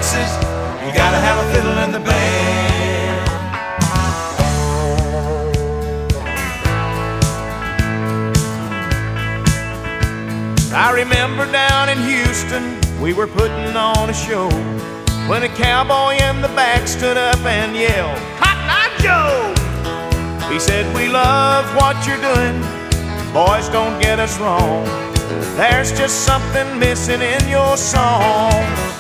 Texas, you gotta have a fiddle in the band. I remember down in Houston, we were putting on a show, when a cowboy in the back stood up and yelled, "Cotton Eye Joe!" He said, "We love what you're doing, boys, don't get us wrong. There's just something missing in your song.